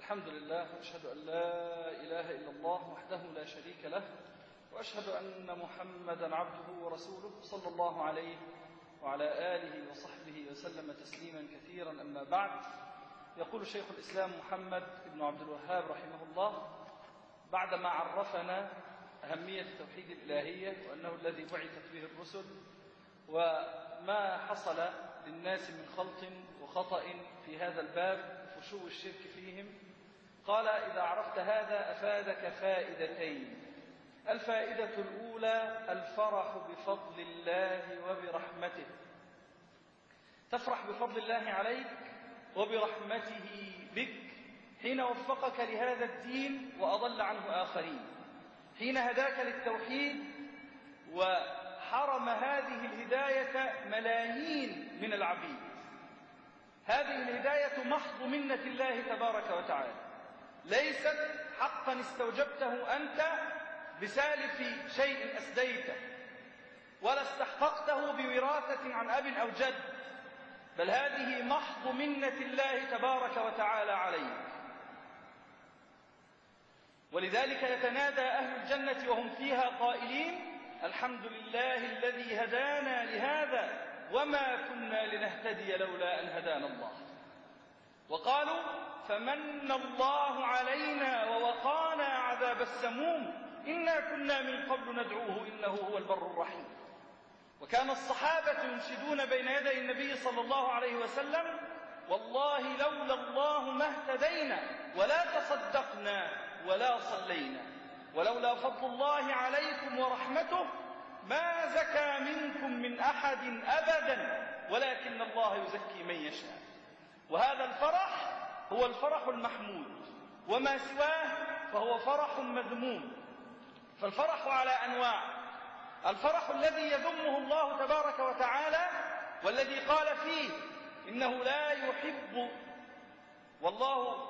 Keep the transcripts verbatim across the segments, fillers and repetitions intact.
الحمد لله، وأشهد أن لا إله إلا الله وحده لا شريك له، وأشهد أن محمدا عبده ورسوله صلى الله عليه وعلى آله وصحبه وسلم تسليما كثيرا. أما بعد، يقول شيخ الإسلام محمد بن عبد الوهاب رحمه الله بعدما عرفنا أهمية توحيد الإلهية وأنه الذي بعثت به الرسل وما حصل للناس من خلط وخطأ في هذا الباب فشو الشرك فيهم، قال: إذا عرفت هذا أفادك فائدتين. الفائدة الأولى الفرح بفضل الله وبرحمته، تفرح بفضل الله عليك وبرحمته بك حين وفقك لهذا الدين وأضل عنه آخرين، حين هداك للتوحيد وحرم هذه الهداية ملايين من العبيد. هذه الهداية محض منة الله تبارك وتعالى، ليست حقا استوجبته أنت بسالف شيء أسديته، ولا استحققته بوراثة عن أب أو جد، بل هذه محض منة الله تبارك وتعالى عليك. ولذلك يتنادى أهل الجنة وهم فيها قائلين: الحمد لله الذي هدانا لهذا وما كنا لنهتدي لولا أن هدانا الله. وقالوا: فمن الله علينا ووقانا عذاب السموم إنا كنا من قبل ندعوه إنه هو البر الرحيم. وكان الصحابة ينشدون بين يدي النبي صلى الله عليه وسلم: والله لولا الله ما اهتدينا ولا تصدقنا ولا صلينا، ولولا فضل الله عليكم ورحمته ما زكى منكم من أحد أبدا ولكن الله يزكي من يشاء. وهذا الفرح هو الفرح المحمود، وما سواه فهو فرح مذموم. فالفرح على أنواع: الفرح الذي يذمه الله تبارك وتعالى والذي قال فيه إنه لا يحب والله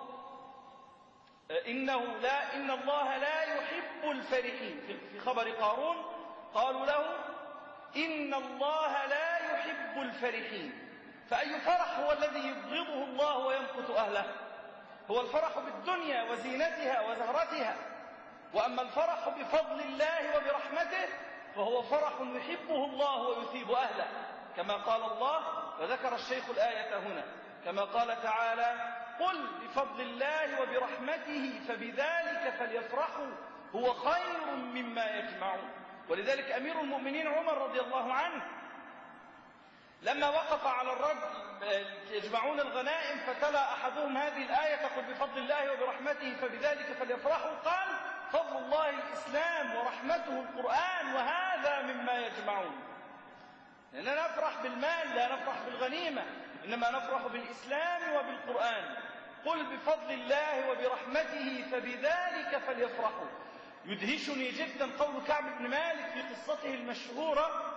إنه لا إن الله لا يحب الفرحين. في خبر قارون قالوا له: إن الله لا يحب الفرحين. فأي فرح هو الذي يبغضه الله ويمقت أهله؟ هو الفرح بالدنيا وزينتها وزهرتها. وأما الفرح بفضل الله وبرحمته فهو فرح يحبه الله ويثيب أهله، كما قال الله، وذكر الشيخ الآية هنا كما قال تعالى: قل بفضل الله وبرحمته فبذلك فليفرحوا هو خير مما يجمعون. ولذلك أمير المؤمنين عمر رضي الله عنه لما وقف على الرجل يجمعون الغنائم فتلا أحدهم هذه الآية: قل بفضل الله وبرحمته فبذلك فليفرحوا، قال: فضل الله الإسلام ورحمته القرآن وهذا مما يجمعون. لأننا نفرح بالمال لا نفرح بالغنيمة، إنما نفرح بالإسلام وبالقرآن. قل بفضل الله وبرحمته فبذلك فليفرحوا. يدهشني جدا قول كعب بن مالك في قصته المشهورة،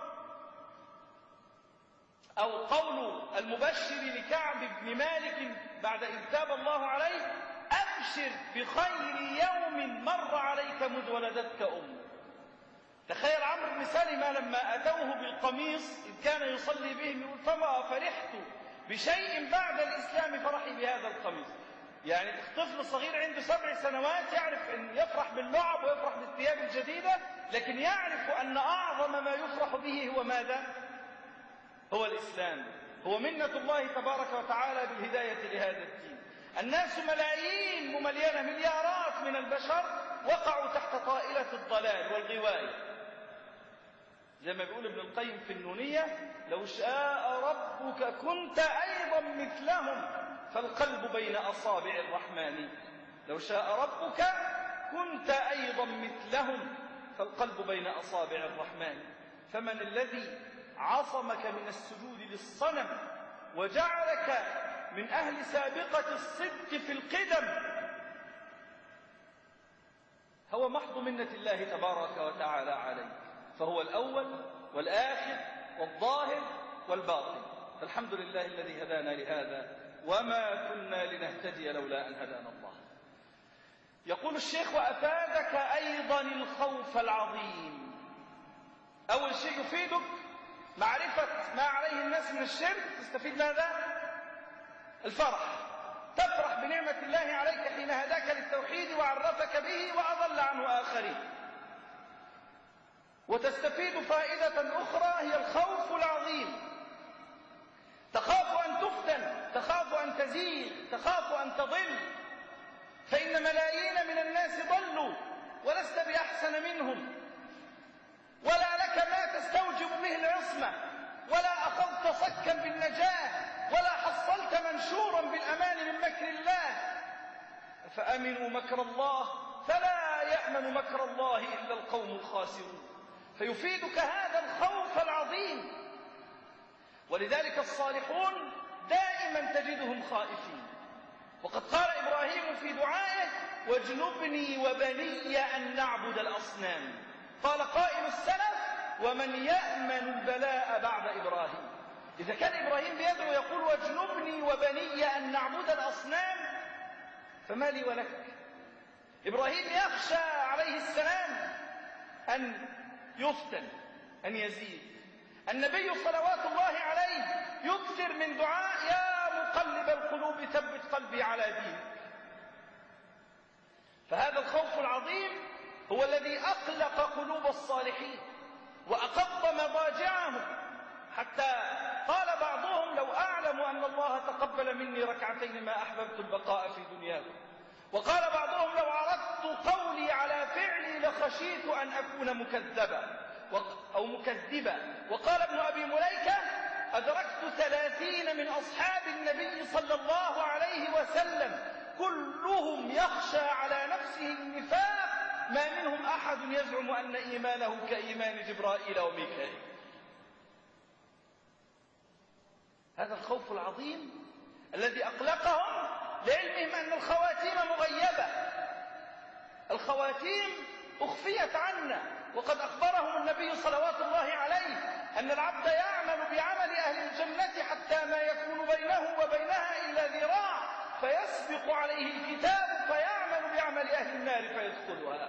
أو قول المبشر لكعب بن مالك بعد إذ تاب الله عليه: أبشر بخير يوم مر عليك مذ ولدتك أمك. تخيل عمرو بن سلمة لما أتوه بالقميص إذ كان يصلي بهم يقول: فما فرحت بشيء بعد الإسلام فرحي بهذا القميص. يعني طفل صغير عنده سبع سنوات يعرف أن يفرح باللعب ويفرح بالثياب الجديدة، لكن يعرف أن أعظم ما يفرح به هو ماذا؟ هو الإسلام، هو منة الله تبارك وتعالى بالهداية لهذا الدين. الناس ملايين مملينة، مليارات من البشر وقعوا تحت طائلة الضلال والغواية. زي ما بيقول ابن القيم في النونية: لو شاء ربك كنت أيضا مثلهم فالقلب بين أصابع الرحمن. لو شاء ربك كنت أيضا مثلهم فالقلب بين أصابع الرحمن. فمن الذي عصمك من السجود للصنم وجعلك من أهل سابقة الصدق في القدم؟ هو محض منة الله تبارك وتعالى عليك، فهو الأول والآخر والظاهر والباطن. فالحمد لله الذي هدانا لهذا وما كنا لنهتدي لولا أن هدانا الله. يقول الشيخ: وأفادك أيضا الخوف العظيم. أول شيء يفيدك معرفة ما عليه الناس من الشرك، تستفيد ماذا؟ الفرح. تفرح بنعمة الله عليك حين هداك للتوحيد وعرفك به وأضل عنه آخرين. وتستفيد فائدة أخرى هي الخوف العظيم. تخاف أن تفتن، تخاف أن تزيغ، تخاف أن تضل، فإن ملايين من الناس ضلوا ولست بأحسن منهم، ولا لك ما تستوجب به العصمة، ولا أخذت صكا بالنجاة، ولا حصلت منشورا بالأمان من مكر الله. فأمنوا مكر الله فلا يأمن مكر الله إلا القوم الخاسرون. فيفيدك هذا الخوف العظيم. ولذلك الصالحون دائما تجدهم خائفين. وقد قال إبراهيم في دعائه: واجنبني وبني أن نعبد الأصنام. قال قائل السلف: ومن يأمن البلاء بعد إبراهيم؟ إذا كان إبراهيم بيدعو يقول واجنبني وبني أن نعبد الأصنام، فما لي ولك؟ إبراهيم يخشى عليه السلام أن يفتن، أن يزيد. النبي صلوات الله عليه يكثر من دعاء: يا مقلب القلوب ثبت قلبي على دينك. فهذا الخوف العظيم هو الذي أقلق قلوب الصالحين وأقض مضاجعهم، حتى قال بعضهم: لو أعلم أن الله تقبل مني ركعتين ما أحببت البقاء في دنياكم. وقال بعضهم: لو عرضت قولي على فعلي لخشيت أن أكون مكذبا أو مكذبا. وقال ابن أبي مليكة: أدركت ثلاثين من أصحاب النبي صلى الله عليه وسلم كلهم يخشى على نفسه النفاق، ما منهم أحد يزعم أن إيمانه كإيمان جبرائيل وميكائيل. هذا الخوف العظيم الذي أقلقهم لعلمهم أن الخواتيم مغيبة، الخواتيم أخفيت عنا. وقد أخبرهم النبي صلوات الله عليه أن العبد يعمل بعمل أهل الجنة حتى ما يكون بينه وبينها إلا ذراع، فيسبق عليه الكتاب فيعمل بعمل أهل النار فيدخلها.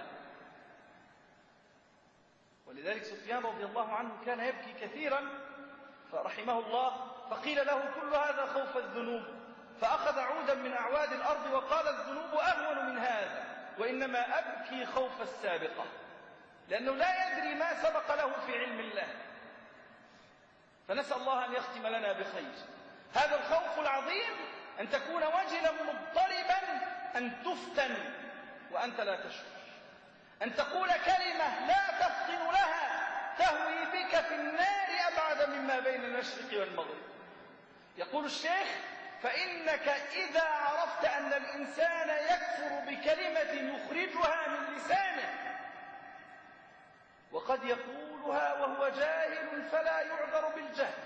ولذلك سفيان رضي الله عنه كان يبكي كثيرا فرحمه الله، فقيل له: كل هذا خوف الذنوب. فأخذ عودا من أعواد الأرض وقال: الذنوب أهون من هذا، وإنما أبكي خوف السابقة، لأنه لا يدري ما سبق له في علم الله. فنسأل الله أن يختم لنا بخير. هذا الخوف العظيم أن تكون وجلا مضطربا، أن تفتن وأنت لا تشعر، أن تقول كلمة لا تفطن لها تهوي بك في النار أبعد مما بين المشرق والمغرب. يقول الشيخ: فإنك إذا عرفت أن الإنسان يكفر بكلمة يخرجها من لسانه وقد يقولها وهو جاهل فلا يعذر بالجهل،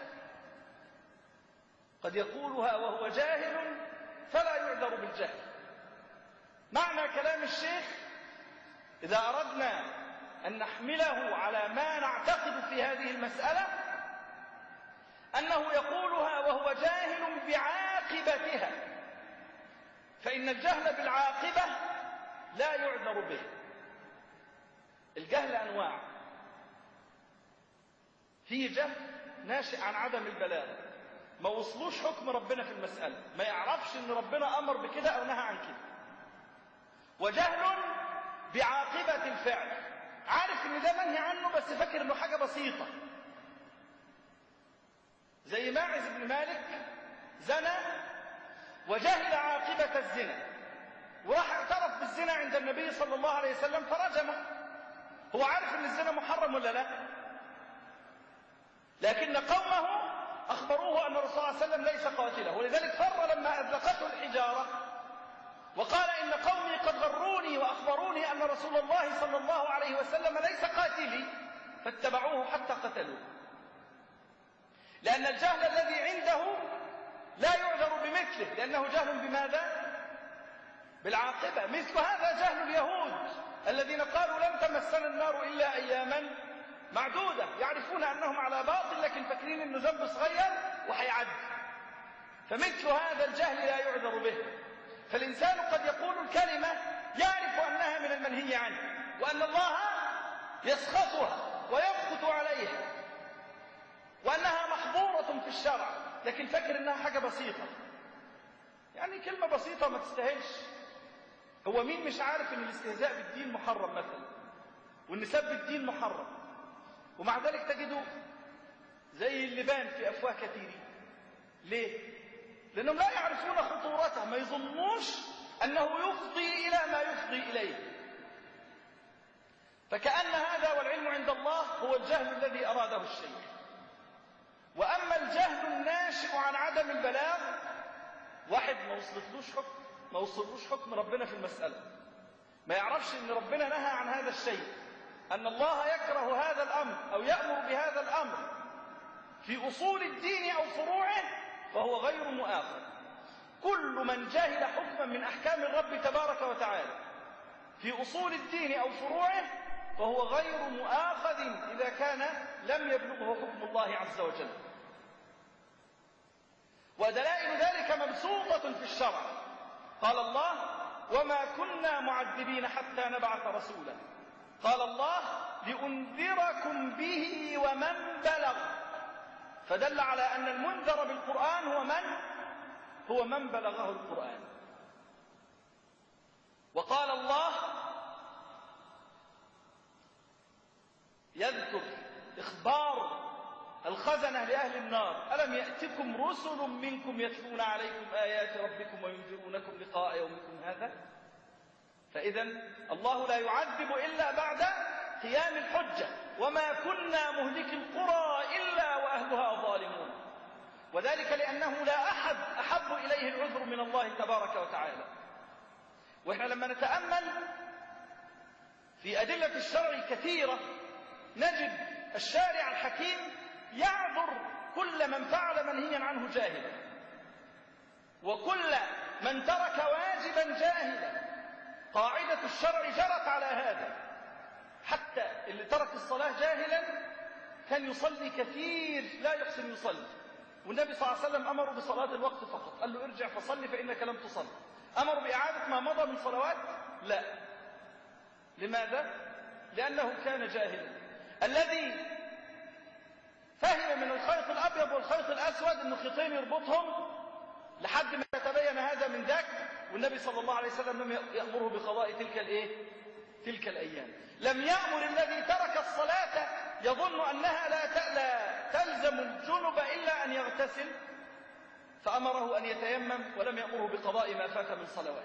قد يقولها وهو جاهل فلا يعذر بالجهل. معنى كلام الشيخ إذا أردنا أن نحمله على ما نعتقد في هذه المسألة أنه يقولها وهو جاهل بعاقبتها، فإن الجهل بالعاقبة لا يعذر به. الجهل أنواع، فيه جهل ناشئ عن عدم البلاغة، ما وصلوش حكم ربنا في المسألة، ما يعرفش أن ربنا أمر بكده أو نهى عن كده. وجهل بعاقبة الفعل، عارف أن ده منهي عنه بس فاكر أنه حاجة بسيطة، زي ماعز بن مالك زنى وجهل عاقبة الزنا وراح اعترف بالزنا عند النبي صلى الله عليه وسلم فرجمه. هو عارف أن الزنا محرم ولا لا؟ لكن قومه أخبروه أن الرسول صلى الله عليه وسلم ليس قاتله، ولذلك فر لما أذلقته الحجارة وقال: إن قومي قد غروني وأخبروني أن رسول الله صلى الله عليه وسلم ليس قاتلي، فاتبعوه حتى قتلوه. لأن الجهل الذي عنده لا يعذر بمثله، لأنه جهل بماذا؟ بالعاقبة. مثل هذا جهل اليهود الذين قالوا: لن تمسنا النار إلا أياما معدودة، يعرفون أنهم على باطل لكن فاكرين أنه ذنب صغير وحيعد. فمثل هذا الجهل لا يعذر به. فالإنسان قد يقول الكلمة يعرف أنها من المنهي عنه وأن الله يسخطها ويمقت عليها وأنها محظورة في الشرع، لكن فكر أنها حاجة بسيطة. يعني كلمة بسيطة ما تستاهلش. هو مين مش عارف ان الاستهزاء بالدين محرم مثلا، وان سب الدين محرم، ومع ذلك تجده زي اللبان في أفواه كثيرين. ليه؟ لأنهم لا يعرفون خطورته، ما يظنوش أنه يفضي إلى ما يفضي إليه. فكأن هذا والعلم عند الله هو الجهل الذي أراده الشيخ. وأما الجهل الناشئ عن عدم البلاغ، واحد ما وصلتلوش حكم ما وصلوش حكم ربنا في المسألة، ما يعرفش أن ربنا نهى عن هذا الشيء، أن الله يكره هذا الأمر أو يأمر بهذا الأمر في أصول الدين أو فروعه، فهو غير مؤاخذ. كل من جهل حكما من أحكام الرب تبارك وتعالى في أصول الدين أو فروعه فهو غير مؤاخذ إذا كان لم يبلغه حكم الله عز وجل. ودلائل ذلك مبسوطة في الشرع. قال الله: وما كنا معذبين حتى نبعث رسولا. قال الله: لأنذركم به ومن بلغ. فدل على أن المنذر بالقرآن هو من؟ هو من بلغه القرآن. وقال الله يذكر إخبار الخزنة لأهل النار: ألم يأتكم رسل منكم يتلون عليكم آيات ربكم وينذرونكم لقاء يومكم هذا؟ فإذا الله لا يعذب إلا بعد قيام الحجة. وما كنا مهلك القرى إلا وأهلها ظالمون. وذلك لأنه لا أحد أحب إليه العذر من الله تبارك وتعالى. وإحنا لما نتأمل في أدلة الشرع كثيرة نجد الشارع الحكيم يعذر كل من فعل منهيا عنه جاهلا، وكل من ترك واجبا جاهلا. قاعدة الشرع جرت على هذا، حتى اللي ترك الصلاة جاهلا كان يصلي كثير لا يحسن يصلي، والنبي صلى الله عليه وسلم أمره بصلاة الوقت فقط، قال له: ارجع فصلي فإنك لم تصلي. أمر بإعادة ما مضى من صلوات؟ لا. لماذا؟ لأنه كان جاهلا. الذي فهم من الخيط الأبيض والخيط الأسود أنه خيطين يربطهم لحد ما يتبين هذا من ذاك، والنبي صلى الله عليه وسلم لم يأمره بقضاء تلك الإيه؟ تلك الأيام. لم يأمر الذي ترك الصلاة يظن أنها لا لا تلزم الجنب إلا أن يغتسل، فأمره أن يتيمم، ولم يأمره بقضاء ما فات من صلوات.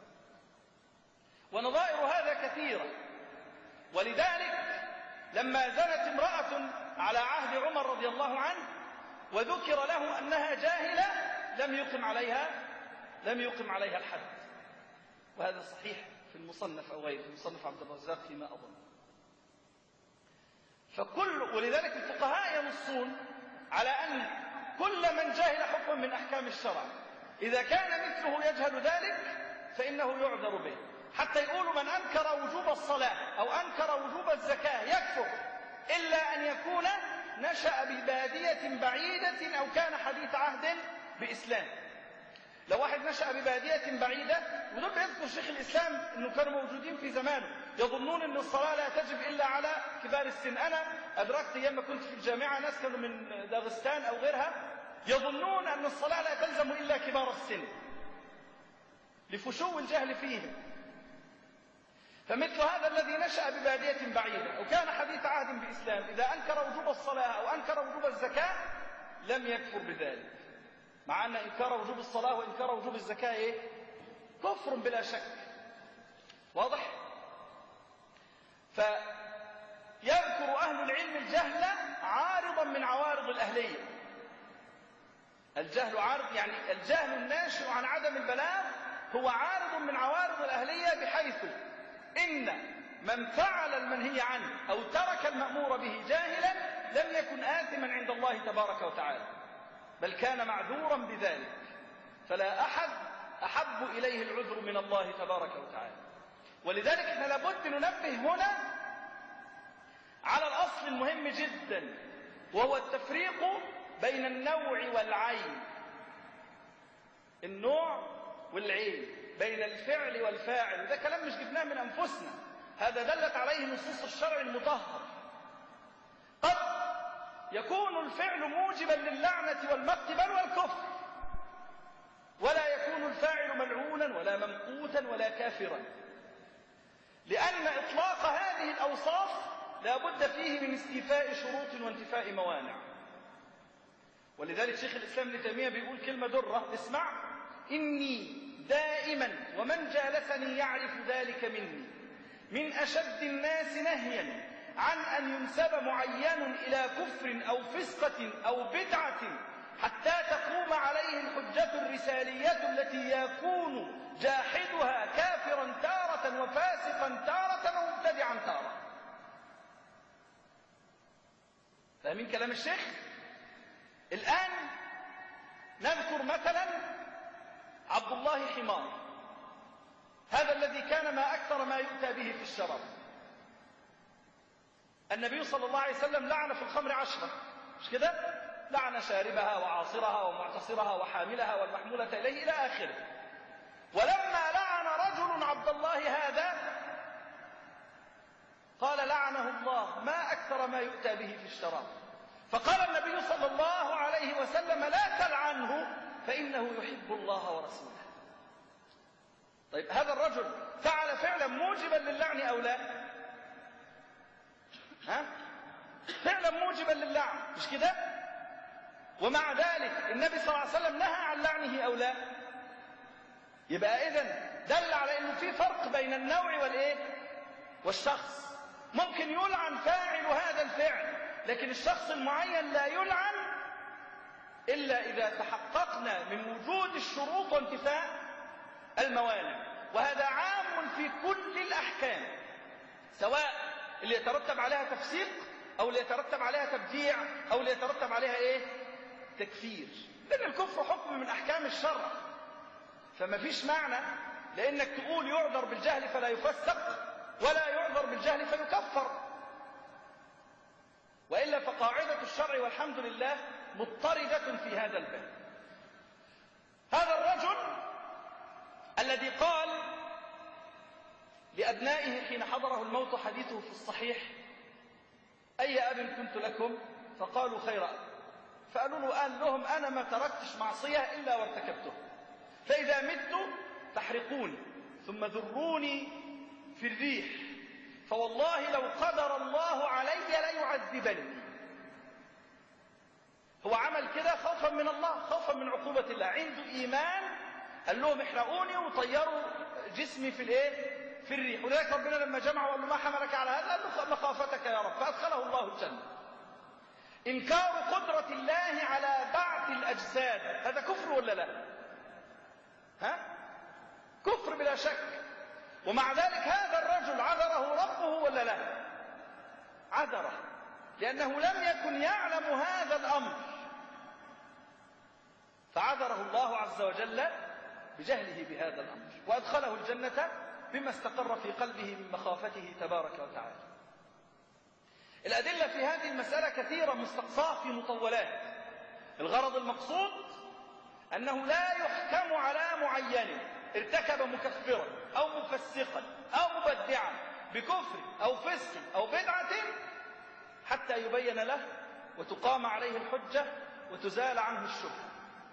ونظائر هذا كثيرة. ولذلك لما زنت امرأة على عهد عمر رضي الله عنه وذكر له أنها جاهلة لم يقم عليها لم يقم عليها الحد. وهذا صحيح في المصنف أو غيره، في مصنف عبد الرزاق فيما أظن. فكل ولذلك الفقهاء ينصون على أن كل من جاهل حكما من أحكام الشرع إذا كان مثله يجهل ذلك فإنه يعذر به. حتى يقولوا من أنكر وجوب الصلاة أو أنكر وجوب الزكاة يكفر إلا أن يكون نشأ ببادية بعيدة أو كان حديث عهد بإسلام. لو واحد نشأ ببادية بعيدة، ودول بيذكر شيخ الإسلام أنه كانوا موجودين في زمانه يظنون أن الصلاة لا تجب إلا على كبار السن. أنا أدركت أيام ما كنت في الجامعة ناس كانوا من داغستان أو غيرها يظنون أن الصلاة لا تلزم إلا كبار السن لفشو الجهل فيهم. فمثل هذا الذي نشأ ببادية بعيدة أو كان حديث عهد بإسلام إذا أنكر وجوب الصلاة أو أنكر وجوب الزكاة لم يكفر بذلك، مع أن إنكار وجوب الصلاة وإنكار وجوب الزكاة إيه؟ كفر بلا شك. واضح؟ فيذكر أهل العلم الجهل عارضا من عوارض الأهلية. الجهل عارض، يعني الجهل الناشئ عن عدم البلاغ هو عارض من عوارض الأهلية، بحيث إن من فعل المنهي عنه أو ترك المأمور به جاهلا لم يكن آثما عند الله تبارك وتعالى، بل كان معذورا بذلك. فلا أحد أحب إليه العذر من الله تبارك وتعالى. ولذلك احنا لابد ننبه هنا على الأصل المهم جدا، وهو التفريق بين النوع والعين. النوع والعين، بين الفعل والفاعل. وده كلام مش جبناه من أنفسنا، هذا دلت عليه نصوص الشرع المطهر. قد يكون الفعل موجبا للعنة والمقت بل والكفر، ولا يكون الفاعل ملعونا ولا ممقوتا ولا كافرا، لأن إطلاق هذه الأوصاف لا بد فيه من استيفاء شروط وانتفاء موانع. ولذلك شيخ الإسلام ابن تيمية بيقول كلمة درة، اسمع: إني دائما ومن جالسني يعرف ذلك مني من أشد الناس نهيا عن أن ينسب معين إلى كفر أو فسقة أو بدعة حتى تقوم عليه الحجة الرسالية التي يكون جاحدها كافرا تارة وفاسقا تارة ومبتدعا تارة. فاهمين كلام الشيخ؟ الآن نذكر مثلا عبد الله حمار، هذا الذي كان ما أكثر ما يؤتى به في الشراب. النبي صلى الله عليه وسلم لعن في الخمر عشرة، مش كده؟ لعن شاربها وعاصرها ومعتصرها وحاملها والمحمولة إليه إلى آخره. ولما لعن رجل عبد الله هذا قال لعنه الله ما أكثر ما يؤتى به في الشراب، فقال النبي صلى الله عليه وسلم لا تلعنه فإنه يحب الله ورسوله. طيب هذا الرجل فعل فعلا موجبا للعن أو لا؟ ها؟ فعلا موجبا للعن، مش كده؟ ومع ذلك النبي صلى الله عليه وسلم نهى عن لعنه أو لا؟ يبقى إذن دل على أنه في فرق بين النوع والإيه؟ والشخص. ممكن يلعن فاعل هذا الفعل، لكن الشخص المعين لا يلعن إلا إذا تحققنا من وجود الشروط وانتفاء الموانع. وهذا عام في كل الأحكام، سواء اللي يترتب عليها تفسيق أو اللي يترتب عليها تبديع أو اللي يترتب عليها إيه؟ تكفير. لأن الكفر حكم من أحكام الشرع، فما فيش معنى لأنك تقول يعذر بالجهل فلا يفسق ولا يعذر بالجهل فيكفر، وإلا فقاعدة الشرع والحمد لله مضطردة في هذا الباب. هذا الرجل الذي قال لأبنائه حين حضره الموت حديثه في الصحيح: أي أب كنت لكم؟ فقالوا خير أب. فقالوا له قال لهم أنا ما تركتش معصية إلا وارتكبته، فإذا مت فاحرقوني ثم ذروني في الريح، فوالله لو قدر الله علي ليعذبني. هو عمل كده خوفا من الله، خوفا من عقوبة الله، عنده إيمان. قال لهم احرقوني وطيروا جسمي في الايه؟ في الريح. ولذلك ربنا لما جمعه وقال له ما حملك على هذا؟ قال له مخافتك يا رب، فأدخله الله الجنة. إنكار قدرة الله على بعث الأجساد هذا كفر ولا لا؟ ها؟ كفر بلا شك. ومع ذلك هذا الرجل عذره ربه ولا لا؟ عذره، لأنه لم يكن يعلم هذا الأمر، فعذره الله عز وجل بجهله بهذا الأمر، وأدخله الجنة بما استقر في قلبه من مخافته تبارك وتعالى. الأدلة في هذه المسألة كثيرة مستقصاة في مطولات. الغرض المقصود أنه لا يحكم على معين ارتكب مكفرا أو مفسقا أو مبدعا بكفر أو فسق أو بدعة حتى يبين له وتقام عليه الحجة وتزال عنه الشبهة.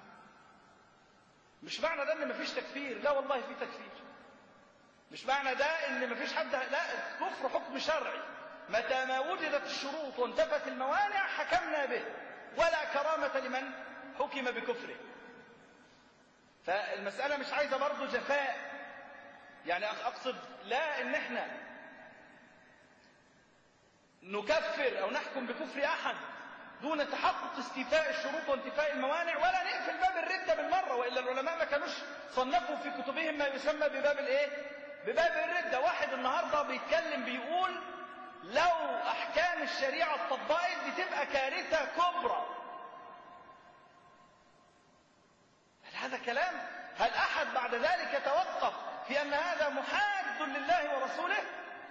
مش معنى ده ان مفيش تكفير، لا والله في تكفير. مش معنى ده ان مفيش حد، لا، الكفر حكم شرعي، متى ما وجدت الشروط وانتفت الموانع حكمنا به، ولا كرامة لمن حكم بكفره. فالمسألة مش عايزة برضو جفاء، يعني أقصد لا ان احنا نكفر او نحكم بكفر احد دون تحقق استيفاء الشروط وانتفاء الموانع، ولا نقفل باب الردة بالمرة، وإلا العلماء ما كانوش صنفوا في كتبهم ما يسمى بباب الايه؟ بباب الردة. واحد النهاردة بيتكلم بيقول لو أحكام الشريعة اتطبقت بتبقى كارثة كبرى. هل هذا كلام؟ هل أحد بعد ذلك يتوقف في أن هذا محاد لله ورسوله؟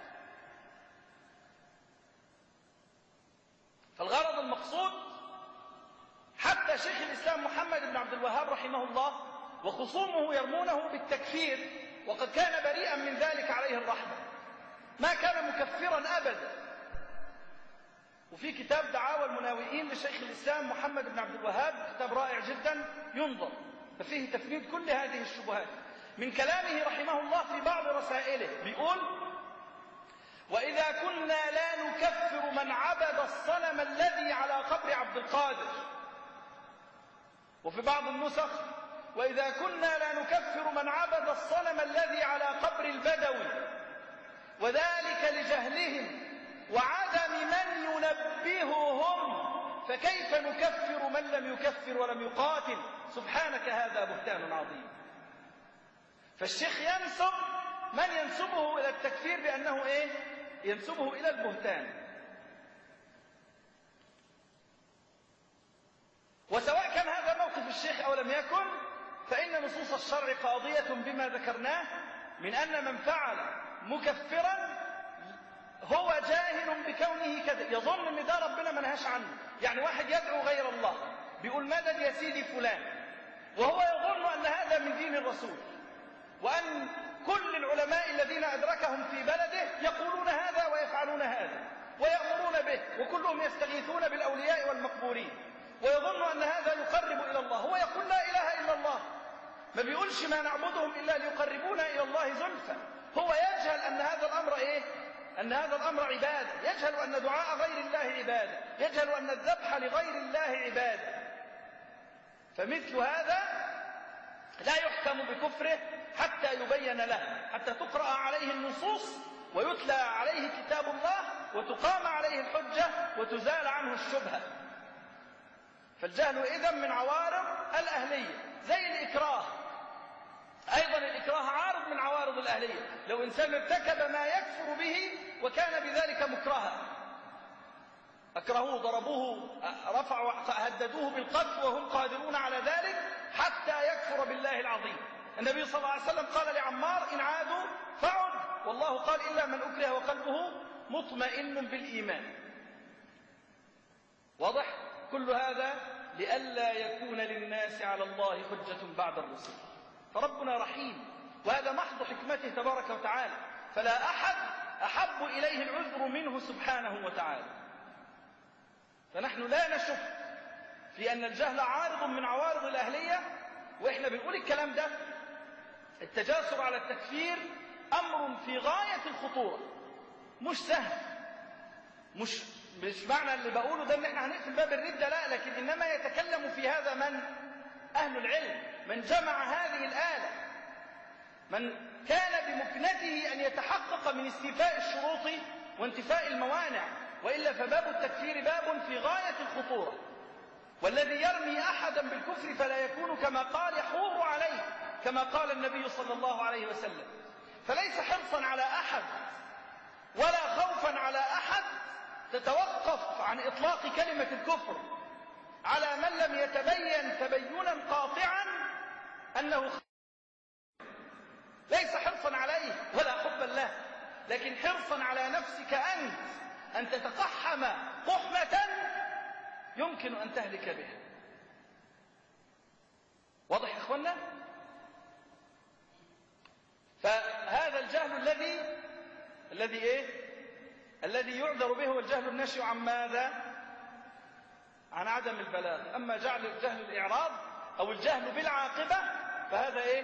فالغرض المقصود حتى شيخ الإسلام محمد بن عبد الوهاب رحمه الله وخصومه يرمونه بالتكفير، وقد كان بريئا من ذلك عليه الرحمة، ما كان مكفرا أبدا. وفي كتاب دعاوى المناوئين لشيخ الإسلام محمد بن عبد الوهاب، كتاب رائع جدا ينظر، ففيه تفنيد كل هذه الشبهات. من كلامه رحمه الله في بعض رسائله بيقول: وإذا كنا لا نكفر من عبد الصنم الذي على قبر عبد القادر. وفي بعض النسخ: وإذا كنا لا نكفر من عبد الصنم الذي على قبر البدوي، وذلك لجهلهم وعدم من ينبههم، فكيف نكفر من لم يكفر ولم يقاتل؟ سبحانك هذا بهتان عظيم. فالشيخ ينسب من ينسبه إلى التكفير بأنه إيه؟ ينسبه إلى البهتان. وسواء كان هذا موقف الشيخ أو لم يكن، فإن نصوص الشرع قاضية بما ذكرناه من أن من فعل مكفرا هو جاهل بكونه كذا، يظن ان ده ربنا ما نهاش عنه. يعني واحد يدعو غير الله بيقول مدد يا سيدي فلان، وهو يظن ان هذا من دين الرسول، وان كل العلماء الذين ادركهم في بلده يقولون هذا ويفعلون هذا ويأمرون به، وكلهم يستغيثون بالاولياء والمقبورين، ويظن ان هذا يقرب الى الله. هو يقول لا اله الا الله، ما بيقولش ما نعبدهم الا ليقربونا الى الله زلفى. هو يجهل ان هذا الامر ايه؟ أن هذا الأمر عبادة، يجهل أن دعاء غير الله عبادة، يجهل أن الذبح لغير الله عبادة. فمثل هذا لا يحكم بكفره حتى يبين له، حتى تقرأ عليه النصوص ويتلى عليه كتاب الله وتقام عليه الحجة وتزال عنه الشبهة. فالجهل إذن من عوارض الأهلية، زي الإكراه. أيضا الإكراه عارض من عوارض الأهلية. لو إنسان ارتكب ما يكفر به وكان بذلك مكرها، أكرهوه، ضربوه، رفعوا، هددوه بالقتل وهم قادرون على ذلك حتى يكفر بالله العظيم. النبي صلى الله عليه وسلم قال لعمار: إن عادوا فعد، والله قال: إلا من أكره وقلبه مطمئن بالإيمان. واضح؟ كل هذا لئلا يكون للناس على الله حجة بعد الرسل. فربنا رحيم، وهذا محض حكمته تبارك وتعالى، فلا أحد أحب إليه العذر منه سبحانه وتعالى. فنحن لا نشك في أن الجهل عارض من عوارض الأهلية، وإحنا بنقول الكلام ده. التجاسر على التكفير أمر في غاية الخطورة، مش سهل. مش مش معنى اللي بقوله ده ان احنا هنقفل باب الردة، لا، لكن إنما يتكلم في هذا من أهل العلم، من جمع هذه الآلة، من كان بمكنته أن يتحقق من استيفاء الشروط وانتفاء الموانع، وإلا فباب التكفير باب في غاية الخطورة. والذي يرمي أحدا بالكفر فلا يكون كما قال يحور عليه، كما قال النبي صلى الله عليه وسلم. فليس حرصا على أحد ولا خوفا على أحد تتوقف عن إطلاق كلمة الكفر على من لم يتبين تبينا قاطعا أنه خ... ليس حرصا عليه ولا حبا له، لكن حرصا على نفسك أنت أن تتقحم قحمة يمكن أن تهلك بها. واضح يا إخوانا؟ فهذا الجهل الذي الذي إيه؟ الذي يعذر به هو الجهل الناشئ عن ماذا؟ عن عدم البلاغ. أما جعل جهل الإعراض أو الجهل بالعاقبة فهذا إيه؟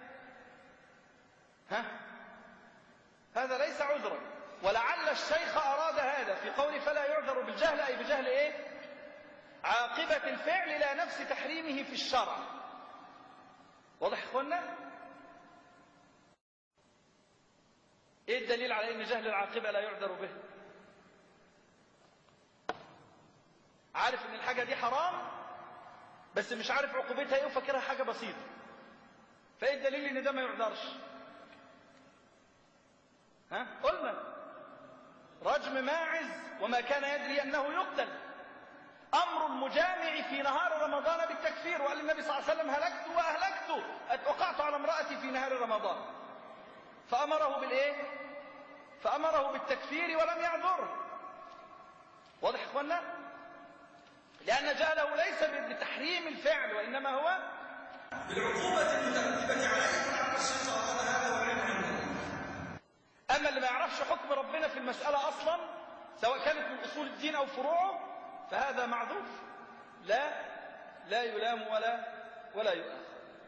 ها؟ هذا ليس عذرا. ولعل الشيخ أراد هذا في قول فلا يعذر بالجهل، أي بجهل إيه؟ عاقبة الفعل لا نفس تحريمه في الشرع. واضح إخوانا؟ إيه الدليل على أن جهل العاقبة لا يعذر به؟ عارف ان الحاجة دي حرام بس مش عارف عقوبتها ايه وفاكرها حاجة بسيطة، فايه الدليل ان ده ما يعذرش؟ ها؟ قلنا رجم ماعز وما كان يدري انه يقتل، امر المجامع في نهار رمضان بالتكفير، وقال النبي صلى الله عليه وسلم: هلكت واهلكت، وقعت على امرأتي في نهار رمضان، فامره بالايه؟ فامره بالتكفير ولم يعذره. واضح اخوانا؟ لأن جهله ليس بتحريم الفعل، وإنما هو بالعقوبة المترتبة عليه ولعل الشيخ أراد هذا والعلم عنه. أما اللي ما يعرفش حكم ربنا في المسألة أصلا، سواء كانت من أصول الدين أو فروعه، فهذا معذور، لا لا يلام ولا ولا يؤاخذ.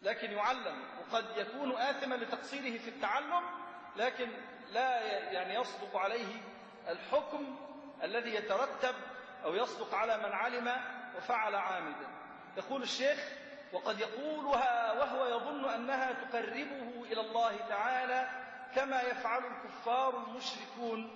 لكن يعلم، وقد يكون آثما لتقصيره في التعلم، لكن لا يعني يصدق عليه الحكم الذي يترتب أو يصدق على من علم وفعل عامدا. يقول الشيخ: وقد يقولها وهو يظن أنها تقربه إلى الله تعالى كما يفعل الكفار المشركون.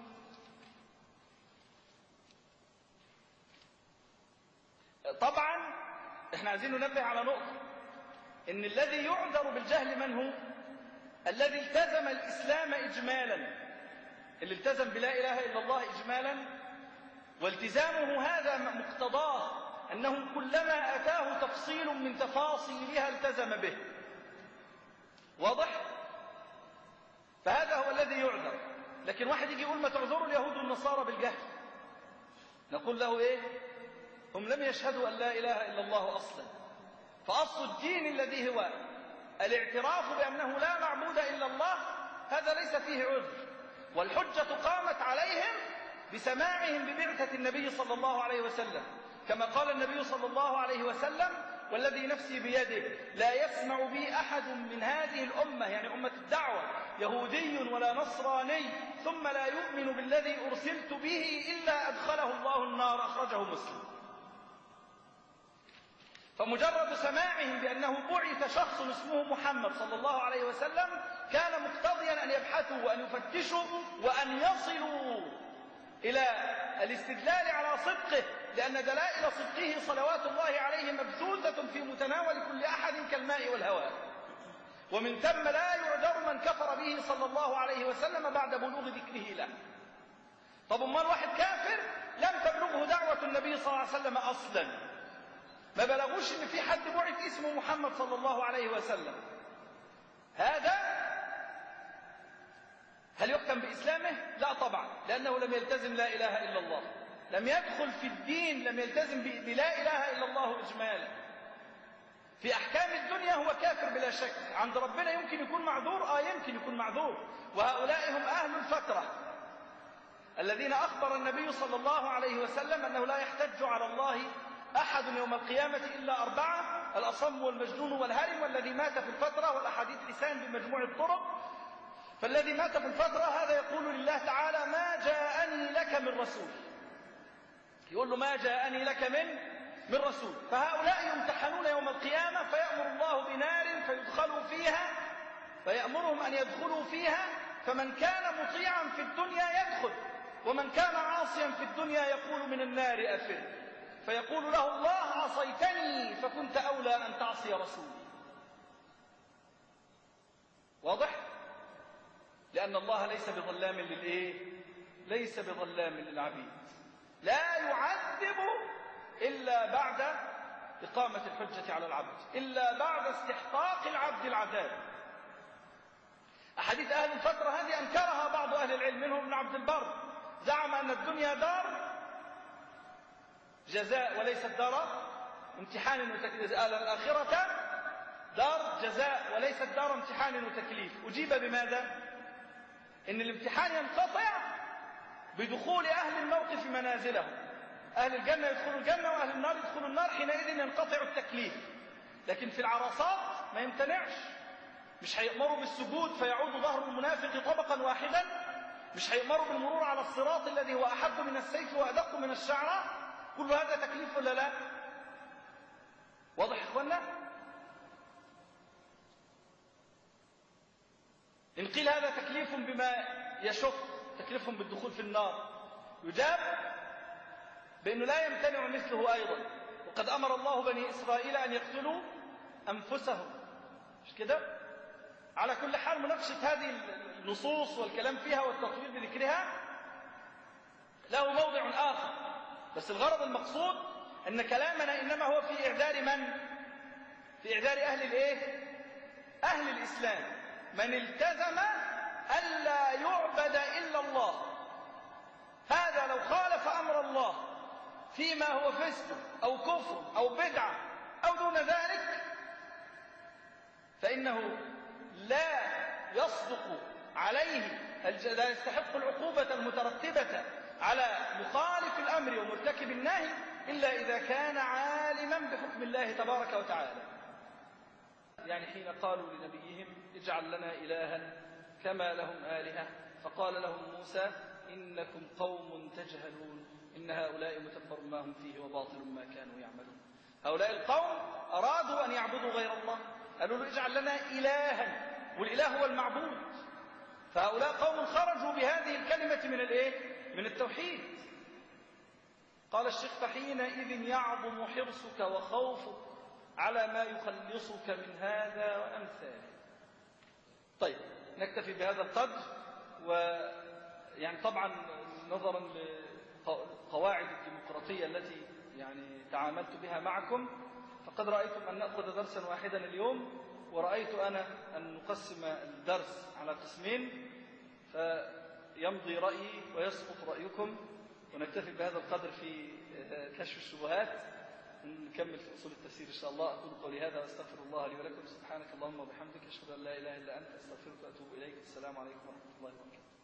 طبعا احنا عايزين ننبه على نقطة، ان الذي يعذر بالجهل من هو؟ الذي التزم الإسلام إجمالا، اللي التزم بلا إله إلا الله إجمالا، والتزامه هذا مقتضاه أنه كلما أتاه تفصيل من تفاصيلها التزم به. واضح؟ فهذا هو الذي يعذر. لكن واحد يجي يقول: ما تعذروا اليهود والنصارى بالجهل، نقول له إيه؟ هم لم يشهدوا أن لا إله إلا الله أصلا، فأصل الدين الذي هو الاعتراف بأنه لا معبود إلا الله هذا ليس فيه عذر، والحجة قامت عليهم بسماعهم ببعثة النبي صلى الله عليه وسلم، كما قال النبي صلى الله عليه وسلم: والذي نفسي بيده لا يسمع بي أحد من هذه الأمة، يعني أمة الدعوة، يهودي ولا نصراني ثم لا يؤمن بالذي أرسلت به إلا أدخله الله النار. أخرجه مسلم. فمجرد سماعهم بأنه بعث شخص اسمه محمد صلى الله عليه وسلم كان مقتضيا أن يبحثوا وأن يفتشوا وأن يصلوا إلى الاستدلال على صدقه، لأن دلائل صدقه صلوات الله عليه مبثوثة في متناول كل أحد كالماء والهواء، ومن ثم لا يعذر من كفر به صلى الله عليه وسلم بعد بلوغ ذكره له. طب امال واحد كافر لم تبلغه دعوة النبي صلى الله عليه وسلم أصلا، ما بلغوش ان في حد بعث اسمه محمد صلى الله عليه وسلم، هذا هل يحكم بإسلامه؟ لا طبعا، لأنه لم يلتزم لا إله إلا الله، لم يدخل في الدين، لم يلتزم بلا إله إلا الله إجمالا. في أحكام الدنيا هو كافر بلا شك، عند ربنا يمكن يكون معذور، آه يمكن يكون معذور، وهؤلاء هم أهل الفترة الذين أخبر النبي صلى الله عليه وسلم أنه لا يحتج على الله أحد يوم القيامة إلا أربعة: الأصم والمجنون والهرم والذي مات في الفترة، والأحاديث لسان بمجموع الطرق. فالذي مات في الفترة هذا يقول لله تعالى: ما جاءني لك من رسول، يقول له: ما جاءني لك من من رسول. فهؤلاء يمتحنون يوم القيامة، فيأمر الله بنار فيدخلوا فيها، فيأمرهم أن يدخلوا فيها، فمن كان مطيعا في الدنيا يدخل، ومن كان عاصيا في الدنيا يقول: من النار أفر، فيقول له الله: عصيتني فكنت أولى أن تعصي رسولي. واضح؟ لأن الله ليس بظلام للإيه؟ ليس بظلام للعبيد، لا يعذب إلا بعد إقامة الحجة على العبد، إلا بعد استحقاق العبد العذاب. أحاديث أهل الفترة هذه أنكرها بعض أهل العلم، منهم ابن عبد البر، زعم أن الدنيا دار جزاء وليست دار امتحان وتكليف، الآخرة دار جزاء وليست دار امتحان وتكليف. أجيب بماذا؟ إن الامتحان ينقطع بدخول أهل الموقف منازلهم، أهل الجنة يدخلوا الجنة وأهل النار يدخلوا النار، حينئذ ينقطع التكليف. لكن في العرصات ما يمتنعش، مش هيأمروا بالسجود فيعود ظهر المنافق طبقا واحدا، مش هيأمروا بالمرور على الصراط الذي هو أحد من السيف وأدق من الشعرة. كل هذا تكليف ولا لا؟ واضح يا إخوانا؟ إن قيل هذا تكليف بما يشق، تكليفهم بالدخول في النار، يجاب بأنه لا يمتنع مثله أيضا، وقد أمر الله بني إسرائيل أن يقتلوا أنفسهم، مش كده؟ على كل حال مناقشة هذه النصوص والكلام فيها والتطويل بذكرها له موضع آخر، بس الغرض المقصود أن كلامنا إنما هو في إعذار من؟ في إعذار أهل الإيه؟ أهل الإسلام، من التزم ألا يعبد إلا الله، هذا لو خالف أمر الله فيما هو فسق أو كفر أو بدعة أو دون ذلك فإنه لا يصدق عليه، لا يستحق العقوبة المترتبة على مخالف الأمر ومرتكب النهي إلا إذا كان عالما بحكم الله تبارك وتعالى. يعني حين قالوا لنبيهم اجعل لنا إلها كما لهم آلهة، فقال لهم موسى إنكم قوم تجهلون إن هؤلاء متبر ما هم فيه وباطل ما كانوا يعملون. هؤلاء القوم أرادوا أن يعبدوا غير الله، قالوا له اجعل لنا إلها، والإله هو المعبود. فهؤلاء قوم خرجوا بهذه الكلمة من الإيه؟ من التوحيد. قال الشيخ فحينئذ يعظم حرصك وخوفك على ما يخلصك من هذا وأمثاله. طيب نكتفي بهذا القدر. ويعني طبعا نظرا لقواعد الديمقراطية التي يعني تعاملت بها معكم، فقد رأيتم أن نأخذ درسا واحدا اليوم، ورأيت أنا أن نقسم الدرس على قسمين، فيمضي رأيي ويسقط رأيكم، ونكتفي بهذا القدر في كشف الشبهات، نكمل في أصول التفسير إن شاء الله. أقول قولي هذا وأستغفر الله لي ولكم. سبحانك اللهم وبحمدك، أشهد أن لا إله إلا أنت، أستغفرك وأتوب إليك. السلام عليكم ورحمة الله وبركاته.